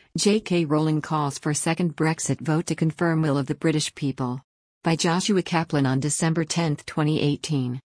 J.K. Rowling calls for second Brexit vote to confirm will of the British people. By Joshua Kaplan on December 10, 2018.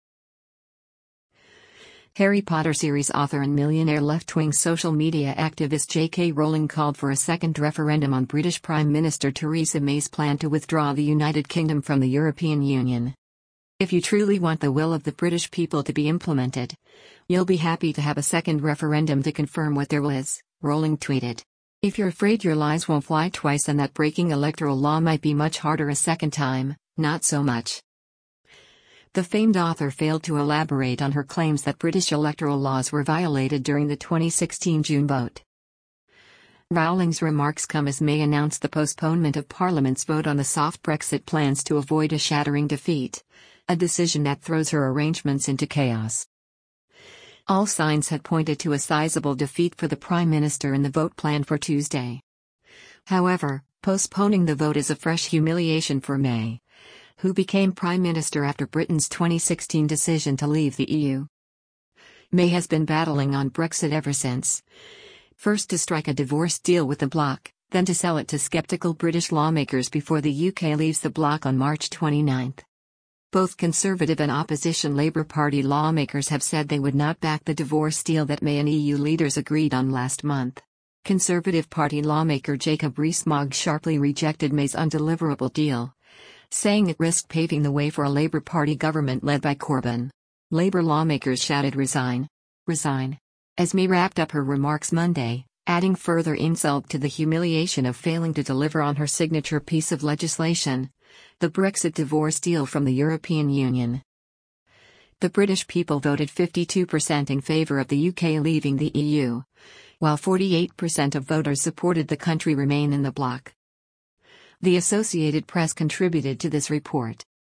Harry Potter series author and millionaire left-wing social media activist J.K. Rowling called for a second referendum on British Prime Minister Theresa May's plan to withdraw the United Kingdom from the European Union. If you truly want the will of the British people to be implemented, you'll be happy to have a second referendum to confirm what their will is, Rowling tweeted. If you're afraid your lies won't fly twice and that breaking electoral law might be much harder a second time, not so much. The famed author failed to elaborate on her claims that British electoral laws were violated during the 2016 June vote. Rowling's remarks come as May announced the postponement of Parliament's vote on the soft Brexit plans to avoid a shattering defeat, a decision that throws her arrangements into chaos. All signs had pointed to a sizable defeat for the Prime Minister in the vote planned for Tuesday. However, postponing the vote is a fresh humiliation for May, who became Prime Minister after Britain's 2016 decision to leave the EU. May has been battling on Brexit ever since. First to strike a divorce deal with the bloc, then to sell it to skeptical British lawmakers before the UK leaves the bloc on March 29. Both Conservative and opposition Labour Party lawmakers have said they would not back the divorce deal that May and EU leaders agreed on last month. Conservative Party lawmaker Jacob Rees-Mogg sharply rejected May's undeliverable deal, saying it risked paving the way for a Labour Party government led by Corbyn. Labour lawmakers shouted "Resign! Resign!" as May wrapped up her remarks Monday, adding further insult to the humiliation of failing to deliver on her signature piece of legislation, the Brexit divorce deal from the European Union. The British people voted 52% in favour of the UK leaving the EU, while 48% of voters supported the country remain in the bloc. The Associated Press contributed to this report.